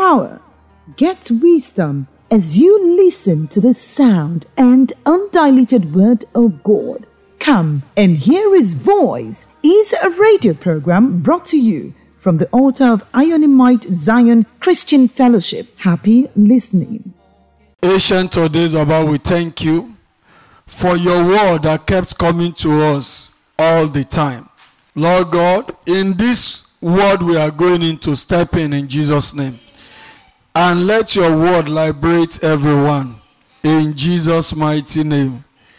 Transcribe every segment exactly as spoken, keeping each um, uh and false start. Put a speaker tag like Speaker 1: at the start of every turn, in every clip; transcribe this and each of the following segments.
Speaker 1: power. Get wisdom as you listen to the sound and undiluted word of God. Come and hear His voice is a radio program brought to you from the altar of Ionimite Zion Christian Fellowship. Happy listening.
Speaker 2: Ancient of days, Baba, we thank you for your word that kept coming to us all the time. Lord God, in this word we are going into, step in in Jesus' name. And let your word liberate everyone. In Jesus' mighty name.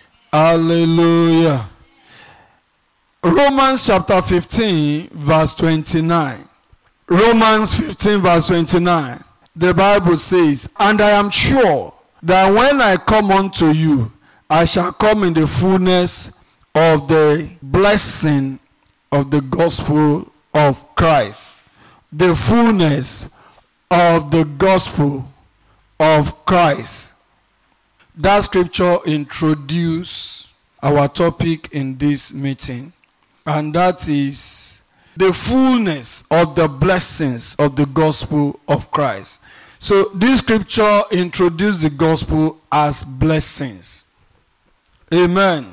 Speaker 2: Hallelujah. Romans chapter fifteen, verse twenty-nine. Romans fifteen, verse twenty-nine. The Bible says, "And I am sure that when I come unto you, I shall come in the fullness of the blessing of the gospel of Christ." The fullness of the gospel of Christ. That scripture introduces our topic in this meeting, and that is the fullness of the blessings of the gospel of Christ. So this scripture introduces the gospel as blessings. Amen.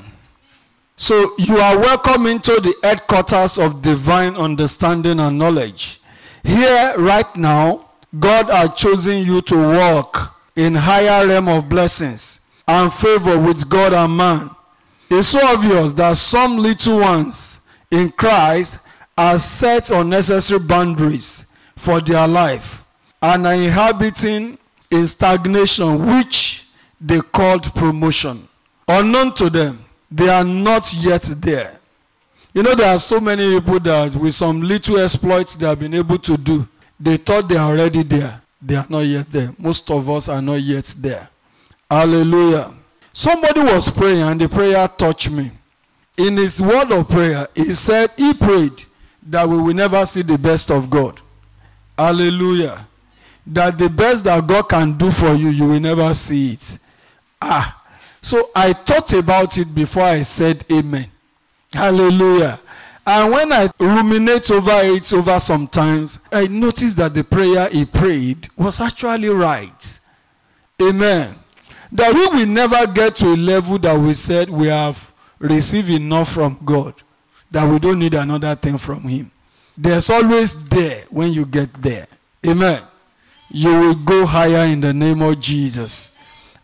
Speaker 2: So you are welcome into the headquarters of divine understanding and knowledge. Here right now, God has chosen you to walk in higher realm of blessings and favor with God and man. It's so obvious that some little ones in Christ are set unnecessary boundaries for their life and are inhabiting in stagnation, which they called promotion. Unknown to them, they are not yet there. You know, there are so many people that with some little exploits they have been able to do, they thought they are already there. They are not yet there. Most of us are not yet there. Hallelujah. Somebody was praying and the prayer touched me. In his word of prayer, he said he prayed that we will never see the best of God. Hallelujah. That the best that God can do for you, you will never see it. Ah. So I thought about it before I said amen. Hallelujah. And when I ruminate over it over sometimes, I noticed that the prayer he prayed was actually right. Amen. That we will never get to a level that we said we have received enough from God, that we don't need another thing from Him. There's always there when you get there. Amen. You will go higher in the name of Jesus.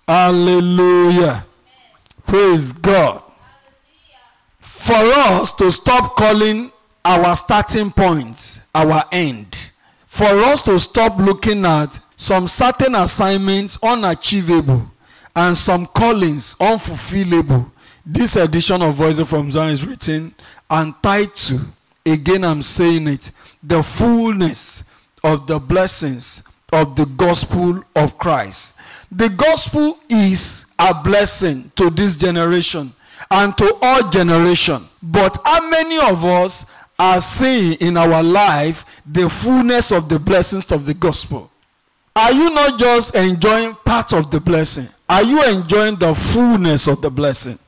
Speaker 2: Hallelujah. Praise God. For us to stop calling our starting point our end. For us to stop looking at some certain assignments unachievable and some callings unfulfillable. This edition of Voice from Zion is written and titled, again I'm saying it, the fullness of the blessings of the gospel of Christ. The gospel is a blessing to this generation and to all generation. But how many of us are seeing in our life the fullness of the blessings of the gospel? Are you not just enjoying part of the blessing? Are you enjoying the fullness of the blessing?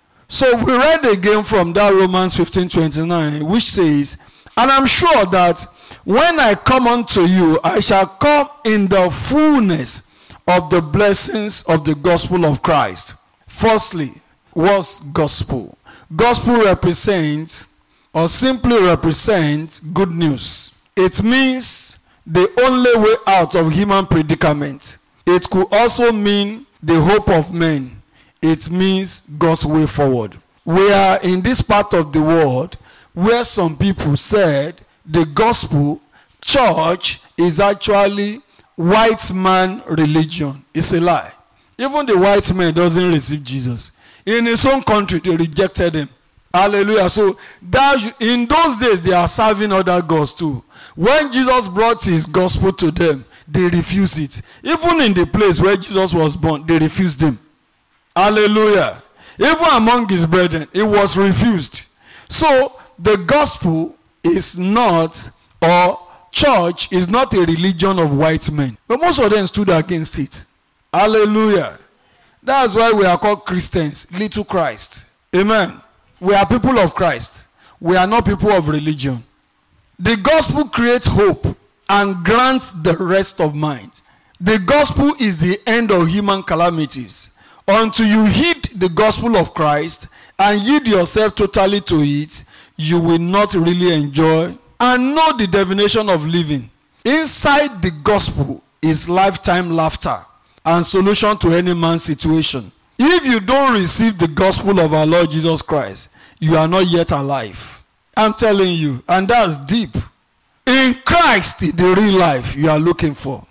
Speaker 2: So we read again from that Romans fifteen twenty-nine, which says, "And I'm sure that when I come unto you, I shall come in the fullness of the blessings of the gospel of Christ." Firstly, what's gospel? Gospel represents, or simply represents, good news. It means the only way out of human predicament. It could also mean the hope of men. It means God's way forward. We are in this part of the world where some people said the gospel church is actually white man religion. It's a lie. Even the white man doesn't receive Jesus. In his own country, they rejected him. Hallelujah. So that in those days, they are serving other gods too. When Jesus brought his gospel to them, they refused it. Even in the place where Jesus was born, they refused him. Hallelujah. Even among his brethren, it was refused. So the gospel is not, or church is not a religion of white men. But most of them stood against it. Hallelujah. That's why we are called Christians, little Christ. Amen. We are people of Christ. We are not people of religion. The gospel creates hope and grants the rest of mine. The gospel is the end of human calamities. Until you heed the gospel of Christ and yield yourself totally to it, you will not really enjoy and know the definition of living. Inside the gospel is lifetime laughter and solution to any man's situation. If you don't receive the gospel of our Lord Jesus Christ, you are not yet alive. I'm telling you, and that's deep. In Christ, the real life you are looking for.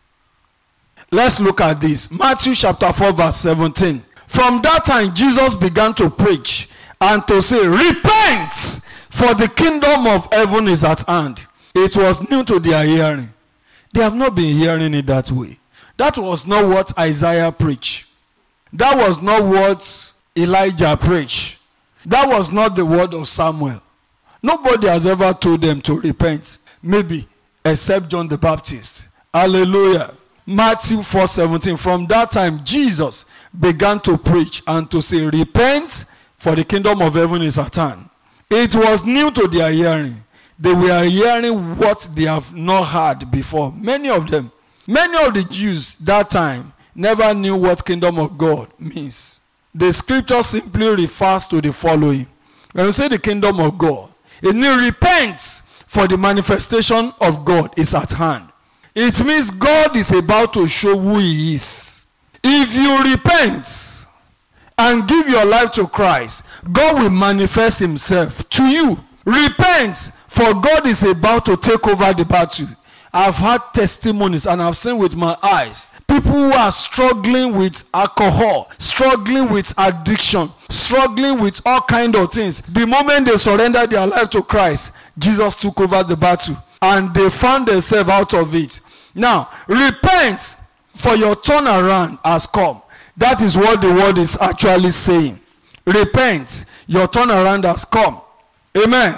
Speaker 2: Let's look at this. Matthew chapter four verse seventeen. From that time, Jesus began to preach and to say, repent, for the kingdom of heaven is at hand. It was new to their hearing. They have not been hearing it that way. That was not what Isaiah preached. That was not what Elijah preached. That was not the word of Samuel. Nobody has ever told them to repent. Maybe, except John the Baptist. Hallelujah. Matthew four seventeen. From that time, Jesus began to preach and to say, repent, for the kingdom of heaven is at hand. It was new to their hearing. They were hearing what they have not heard before. Many of them, many of the Jews that time never knew what kingdom of God means. The scripture simply refers to the following. When we say the kingdom of God, it means repent, for the manifestation of God is at hand. It means God is about to show who he is. If you repent and give your life to Christ, God will manifest himself to you. Repent, for God is about to take over the battle. I've had testimonies and I've seen with my eyes people who are struggling with alcohol, struggling with addiction, struggling with all kinds of things. The moment they surrendered their life to Christ, Jesus took over the battle and they found themselves out of it. Now, repent, for your turnaround has come. That is what the word is actually saying. Repent, your turnaround has come. Amen.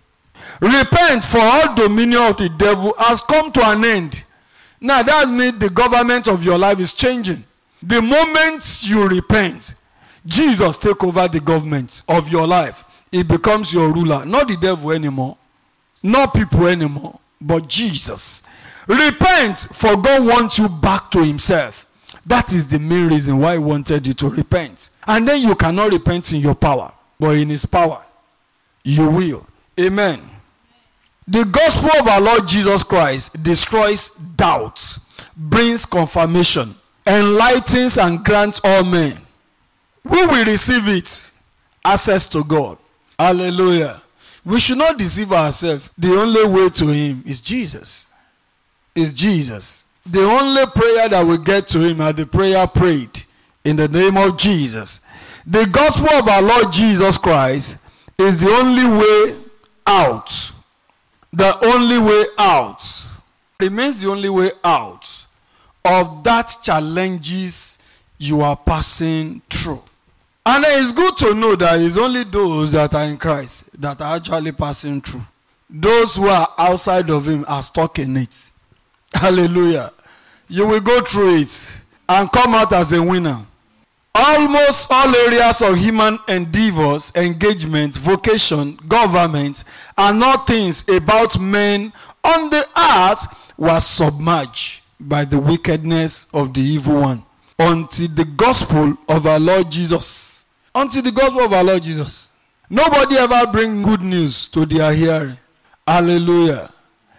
Speaker 2: Repent, for all dominion of the devil has come to an end. Now that means the government of your life is changing. The moment you repent, Jesus take over the government of your life. He becomes your ruler. Not the devil anymore. Not people anymore. But Jesus. Repent, for God wants you back to himself. That is the main reason why he wanted you to repent. And then you cannot repent in your power, but in his power, you will. Amen. The gospel of our Lord Jesus Christ destroys doubt, brings confirmation, enlightens and grants all men. Who will receive it? Access to God. Hallelujah. We should not deceive ourselves. The only way to him is Jesus. Is Jesus. The only prayer that we get to him are the prayer prayed in the name of Jesus. The gospel of our Lord Jesus Christ is the only way out. The only way out remains the only way out of that challenges you are passing through. And it's good to know that it's only those that are in Christ that are actually passing through. Those who are outside of him are stuck in it. Hallelujah. You will go through it and come out as a winner. Almost all areas of human endeavors, engagement, vocation, government, and all things about men on the earth were submerged by the wickedness of the evil one until the gospel of our Lord Jesus. Until the gospel of our Lord Jesus. Nobody ever bring good news to their hearing. Hallelujah.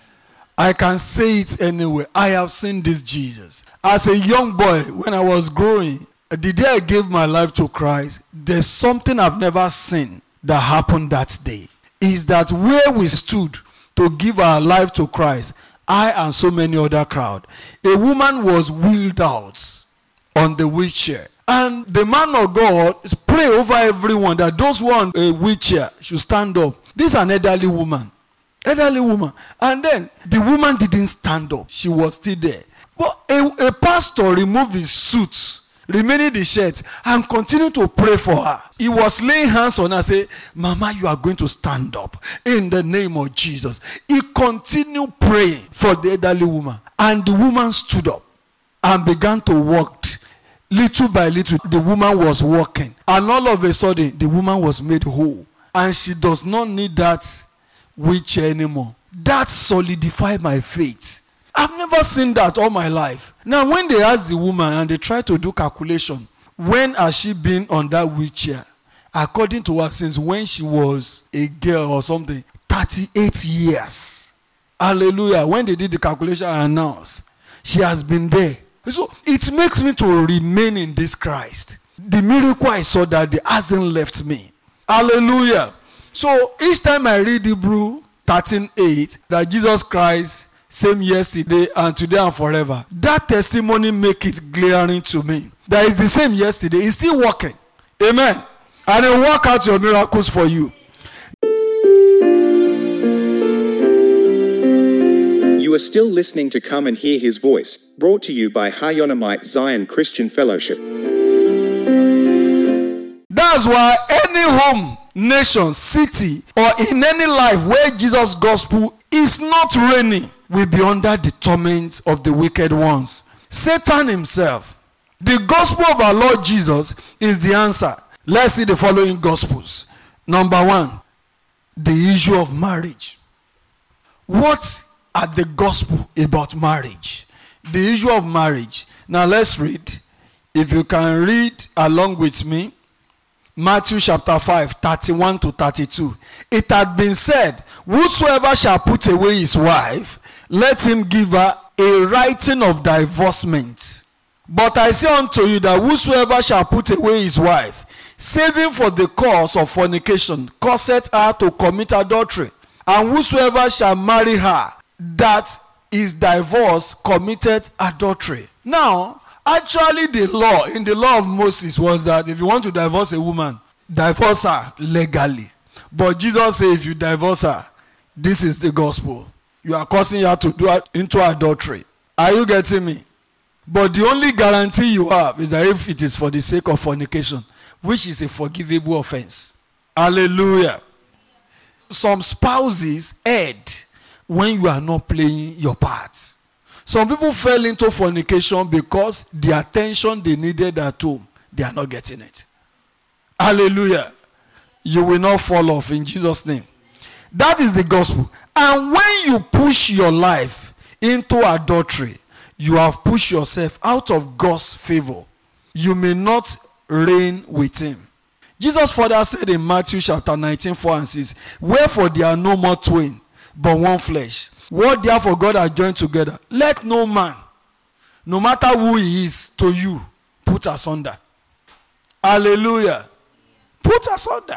Speaker 2: I can say it anyway. I have seen this Jesus. As a young boy, when I was growing, the day I gave my life to Christ, there's something I've never seen that happened that day. Is that where we stood to give our life to Christ, I and so many other crowd, a woman was wheeled out on the wheelchair. And the man of God pray over everyone that those who are on a wheelchair should stand up. This is an elderly woman. Elderly woman. And then the woman didn't stand up. She was still there. But a, a pastor removed his suit, remaining the shirt, and continued to pray for her. He was laying hands on her, say, Mama, you are going to stand up in the name of Jesus. He continued praying for the elderly woman. And the woman stood up and began to walk. Little by little, the woman was walking. And all of a sudden, the woman was made whole. And she does not need that wheelchair anymore. That solidified my faith. I've never seen that all my life. Now, when they ask the woman and they try to do calculation, when has she been on that wheelchair? According to her, since when she was a girl or something, thirty-eight years. Hallelujah. When they did the calculation and announced, she has been there. So it makes me to remain in this Christ. The miracle I saw that day hasn't left me. Hallelujah. So each time I read Hebrew thirteen eight, that Jesus Christ same yesterday and today and forever, that testimony make it glaring to me that it's the same yesterday. It's still working. Amen. And He'll work out your miracles for you.
Speaker 3: You are still listening to Come and Hear His Voice, brought to you by Hayonamite Zion Christian Fellowship.
Speaker 2: That's why any home, nation, city, or in any life where Jesus' gospel is not reigning will be under the torment of the wicked ones. Satan himself. The gospel of our Lord Jesus is the answer. Let's see the following gospels. Number one, the issue of marriage. What are the gospel about marriage? The issue of marriage. Now let's read. If you can read along with me, Matthew chapter five, thirty-one to thirty-two. It had been said, whosoever shall put away his wife, let him give her a writing of divorcement. But I say unto you that whosoever shall put away his wife, saving for the cause of fornication, causeth her to commit adultery. And whosoever shall marry her that is divorced committed adultery. Now, actually the law, in the law of Moses, was that if you want to divorce a woman, divorce her legally. But Jesus said if you divorce her, this is the gospel. You are causing her to do into adultery. Are you getting me? But the only guarantee you have is that if it is for the sake of fornication, which is a forgivable offense. Hallelujah. Some spouses erred when you are not playing your part. Some people fell into fornication because the attention they needed at home, they are not getting it. Hallelujah. You will not fall off in Jesus' name. That is the gospel. And when you push your life into adultery, you have pushed yourself out of God's favor. You may not reign with Him. Jesus further said in Matthew chapter nineteen, four and six, wherefore there are no more twain, but one flesh. What therefore God has joined together, let no man, no matter who he is to you, put asunder. Hallelujah. Put asunder.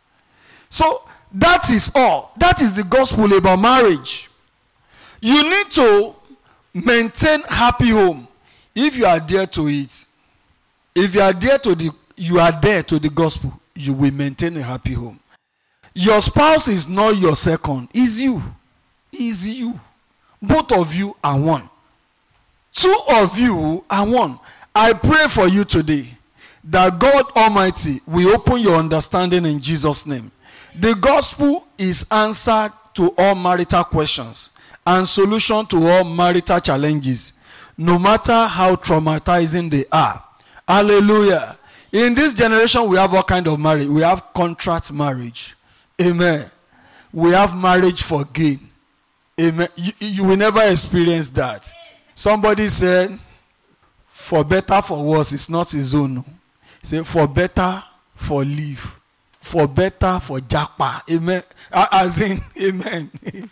Speaker 2: So that is all. That is the gospel about marriage. You need to maintain happy home if you are there to it. If you are there to the you are there to the gospel, you will maintain a happy home. Your spouse is not your second, is you. Is you. Both of you are one. Two of you are one. I pray for you today that God Almighty will open your understanding in Jesus' name. The gospel is answer to all marital questions and solution to all marital challenges, no matter how traumatizing they are. Hallelujah. In this generation, we have all kind of marriage. We have contract marriage. Amen. We have marriage for gain. Amen. You, you will never experience that. Somebody said, for better, for worse, it's not his own. He said, for better, for leave. For better, for japa. Amen. As in, amen.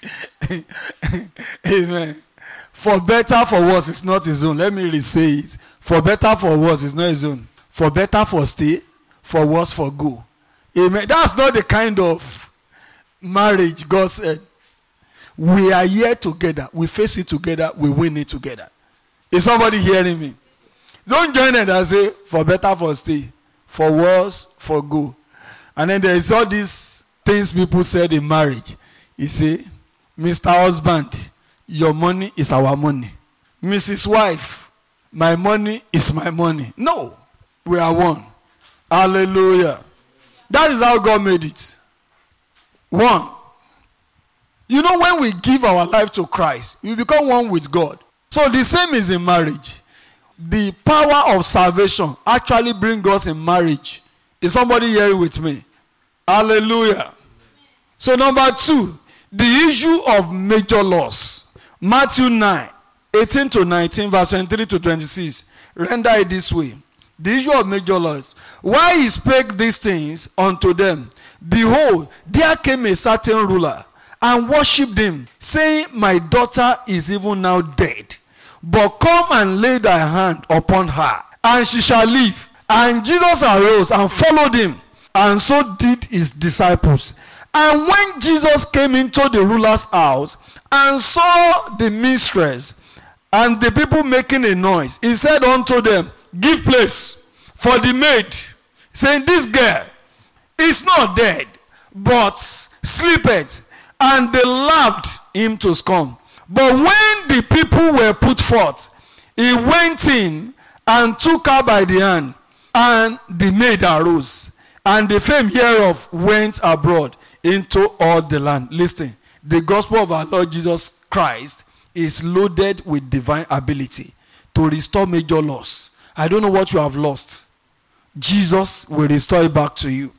Speaker 2: Amen. For better, for worse, it's not his own. Let me re-say it. For better, for worse, it's not his own. For better, for stay. For worse, for go. Amen. That's not the kind of marriage God said. We are here together. We face it together. We win it together. Is somebody hearing me? Don't join it and say, for better, for stay. For worse, for go. And then there is all these things people said in marriage. You say, Mister Husband, your money is our money. Missus Wife, my money is my money. No, we are one. Hallelujah. That is how God made it. One. You know, when we give our life to Christ, we become one with God. So the same is in marriage. The power of salvation actually brings us in marriage. Is somebody here with me? Hallelujah. So number two, The issue of major loss. Matthew nine, eighteen to nineteen, verse twenty-three to twenty-six. Render it this way. The issue of major loss. Why he spake these things unto them, behold, there came a certain ruler, and worshipped him, saying, my daughter is even now dead. But come and lay thy hand upon her, and she shall live. And Jesus arose and followed him, and so did his disciples. And when Jesus came into the ruler's house, and saw the mistress, and the people making a noise, he said unto them, give place for the maid, saying, this girl is not dead, but sleepeth. And they laughed him to scorn. But when the people were put forth, he went in and took her by the hand, and the maid arose. And the fame hereof went abroad into all the land. Listen, the gospel of our Lord Jesus Christ is loaded with divine ability to restore major loss. I don't know what you have lost. Jesus will restore it back to you.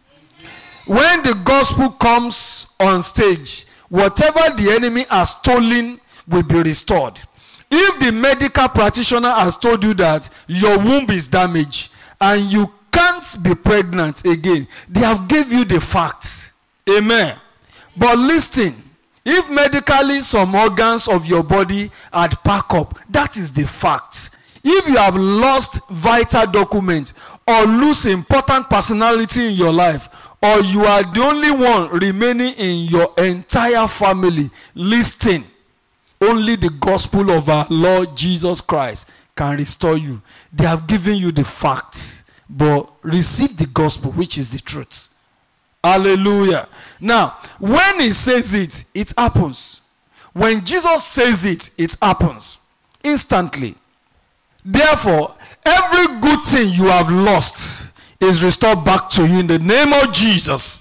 Speaker 2: When the gospel comes on stage, whatever the enemy has stolen will be restored. If the medical practitioner has told you that your womb is damaged and you can't be pregnant again, they have given you the facts. Amen. But listen, if medically some organs of your body had packed up, that is the fact. If you have lost vital documents or lose important personality in your life, or you are the only one remaining in your entire family, listen, only the gospel of our Lord Jesus Christ can restore you. They have given you the facts, but receive the gospel, which is the truth. Hallelujah. Now, when he says it, it happens. When Jesus says it, it happens instantly. Therefore, every good thing you have lost is restored back to you in the name of Jesus.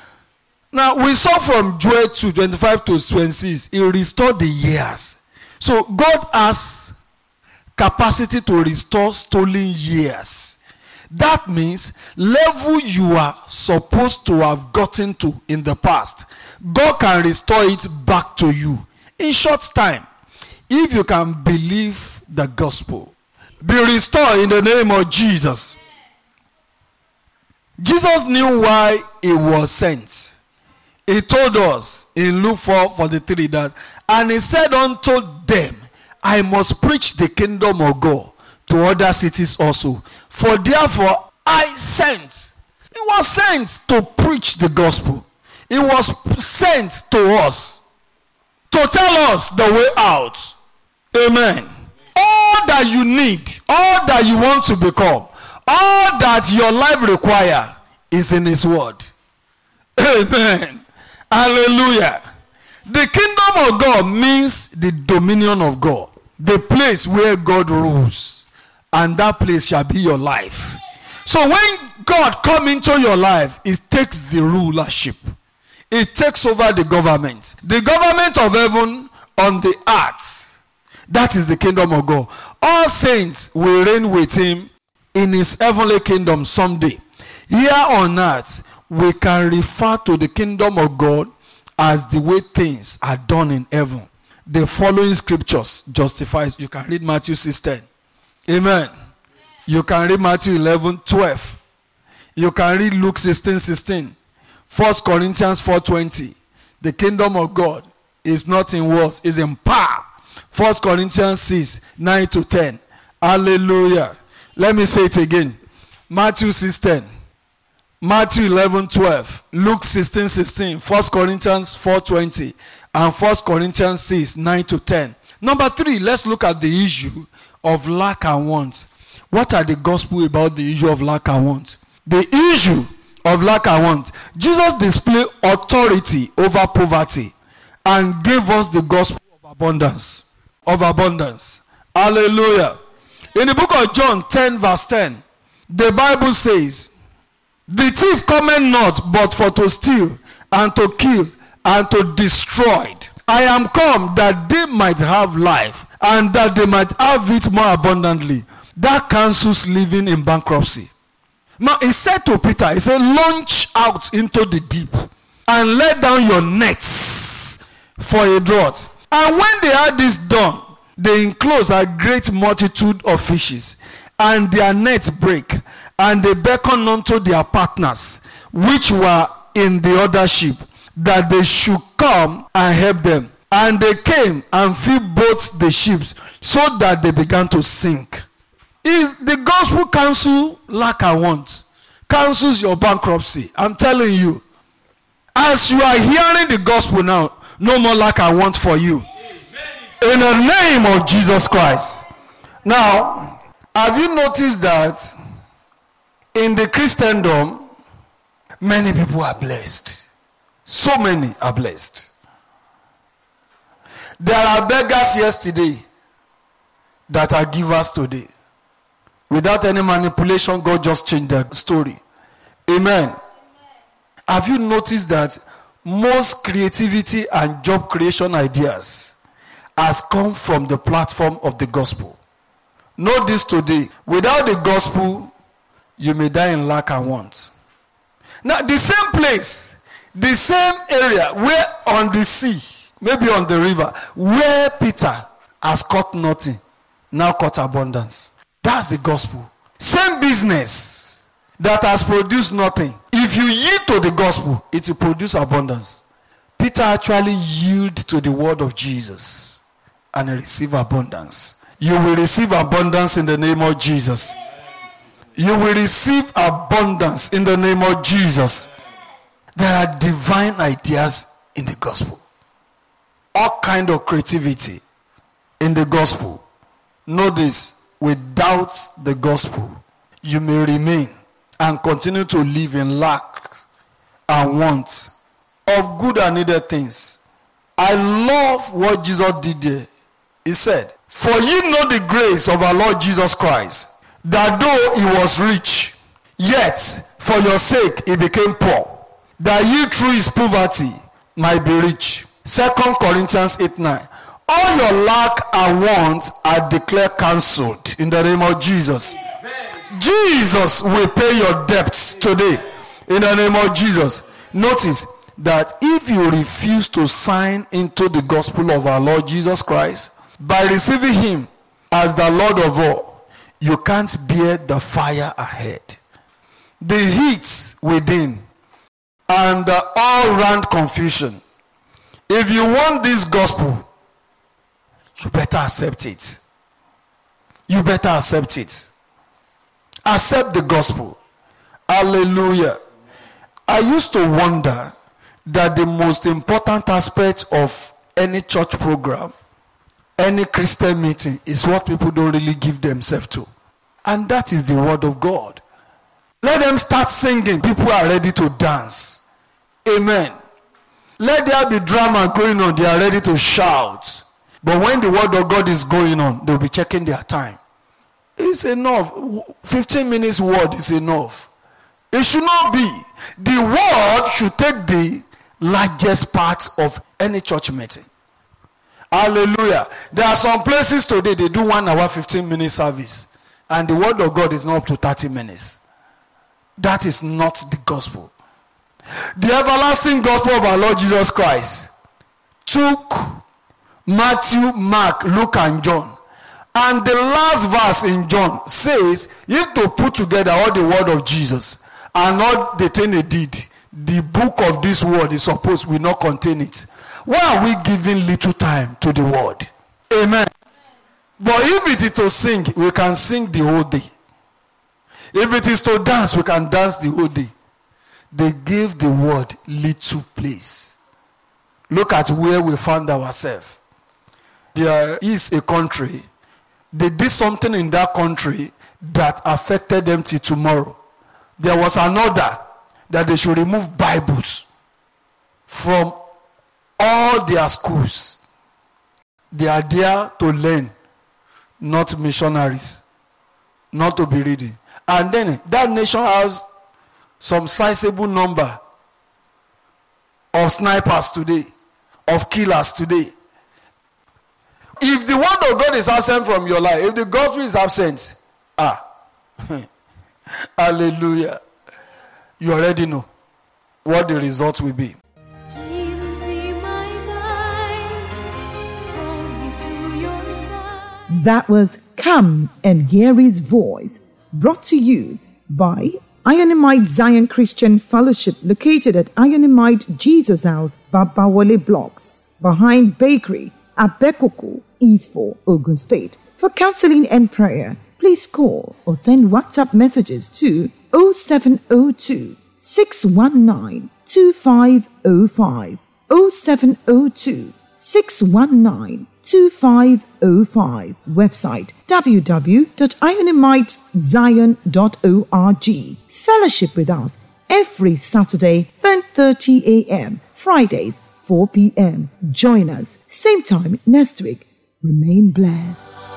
Speaker 2: Now, we saw from Joel two, twenty-five to twenty-six, he restored the years. So, God has capacity to restore stolen years. That means level you are supposed to have gotten to in the past, God can restore it back to you in short time. If you can believe the gospel, be restored in the name of Jesus. Jesus knew why he was sent. He told us in Luke four forty-three that, and he said unto them, I must preach the kingdom of God to other cities also. For therefore I sent. He was sent to preach the gospel. He was sent to us to tell us the way out. Amen. All that you need, all that you want to become, all that your life requires is in his word. Amen. Hallelujah. The kingdom of God means the dominion of God, the place where God rules, and that place shall be your life. So when God comes into your life, it takes the rulership. It takes over the government. The government of heaven on the earth. That is the kingdom of God. All saints will reign with him in his heavenly kingdom someday. Here on earth, we can refer to the kingdom of God as the way things are done in heaven. The following scriptures justifies. You can read Matthew six ten. Amen. You can read Matthew eleven twelve. You can read Luke sixteen sixteen. First Corinthians four twenty. The kingdom of God is not in words, it's in power. First Corinthians six nine to ten. Hallelujah. Let me say it again. Matthew six ten. Matthew eleven twelve. Luke sixteen sixteen. First Corinthians four twenty. And First Corinthians six nine to ten. Number three, let's look at the issue of lack and want. What are the gospel about the issue of lack and want? The issue of lack and want. Jesus displayed authority over poverty and gave us the gospel of abundance. Of abundance. Hallelujah. In the book of John ten verse ten, the Bible says, the thief cometh not but for to steal and to kill and to destroy. I am come that they might have life and that they might have it more abundantly. That cancels living in bankruptcy. Now he said to Peter, he said, launch out into the deep and let down your nets for a draught. And when they had this done, they enclosed a great multitude of fishes, and their nets brake, and they beckoned unto their partners, which were in the other ship, that they should come and help them. And they came and filled both the ships, so that they began to sink. Is the gospel cancel lack and want? Cancels your bankruptcy. I'm telling you. As you are hearing the gospel now, no more lack and want for you. In the name of Jesus Christ. Now, have you noticed that in the Christendom, many people are blessed? So many are blessed. There are beggars yesterday that are givers today. Without any manipulation, God just changed the story. Amen. Have you noticed that most creativity and job creation ideas has come from the platform of the gospel? Know this today. Without the gospel, you may die in lack and want. Now, the same place, the same area where on the sea, maybe on the river, where Peter has caught nothing, now caught abundance. That's the gospel. Same business that has produced nothing. If you yield to the gospel, it will produce abundance. Peter actually yielded to the word of Jesus and receive abundance. You will receive abundance in the name of Jesus. You will receive abundance in the name of Jesus. There are divine ideas in the gospel. All kind of creativity in the gospel. Know this. Without the gospel, you may remain and continue to live in lack and want of good and needed things. I love what Jesus did there. He said, "For ye know the grace of our Lord Jesus Christ, that though he was rich, yet for your sake he became poor, that ye through his poverty might be rich." Second Corinthians eight nine. All your lack and want are declared cancelled in the name of Jesus. Amen. Jesus will pay your debts today in the name of Jesus. Notice that if you refuse to sign into the gospel of our Lord Jesus Christ by receiving him as the Lord of all, you can't bear the fire ahead, the heat within, and the all-round confusion. If you want this gospel, you better accept it. You better accept it. Accept the gospel. Hallelujah. I used to wonder that the most important aspect of any church program, any Christian meeting, is what people don't really give themselves to. And that is the word of God. Let them start singing. People are ready to dance. Amen. Let there be drama going on. They are ready to shout. But when the word of God is going on, they'll be checking their time. It's enough. fifteen minutes word is enough. It should not be. The word should take the largest part of any church meeting. Hallelujah. There are some places today, they do one hour, fifteen minute service. And the word of God is not up to thirty minutes. That is not the gospel. The everlasting gospel of our Lord Jesus Christ took Matthew, Mark, Luke, and John. And the last verse in John says, you have to put together all the word of Jesus and all the thing he did. The book of this word is supposed will not contain it. Why are we giving little time to the word? Amen. But if it is to sing, we can sing the whole day. If it is to dance, we can dance the whole day. They gave the word little place. Look at where we found ourselves. There is a country, they did something in that country that affected them till tomorrow. There was an order that they should remove Bibles from all their schools. They are there to learn, not missionaries, not to be reading. And then that nation has some sizable number of snipers today, of killers today. If the word of God is absent from your life, if the gospel is absent, ah, hallelujah, you already know what the result will be.
Speaker 4: Jesus be my guide.
Speaker 1: That was Come and Hear His Voice, brought to you by Ionimite Zion Christian Fellowship, located at Ionimite Jesus House, Babawale Blocks, behind Bakery, Abekoko, Ifo, Ogun State. For counseling and prayer, please call or send WhatsApp messages to oh seven oh two, six one nine, two five oh five, oh seven oh two, six one nine, two five oh five. Website w w w dot ionimite zion dot org. Fellowship with us every Saturday, ten thirty a.m., Fridays, four p.m. Join us same time next week. Remain blessed.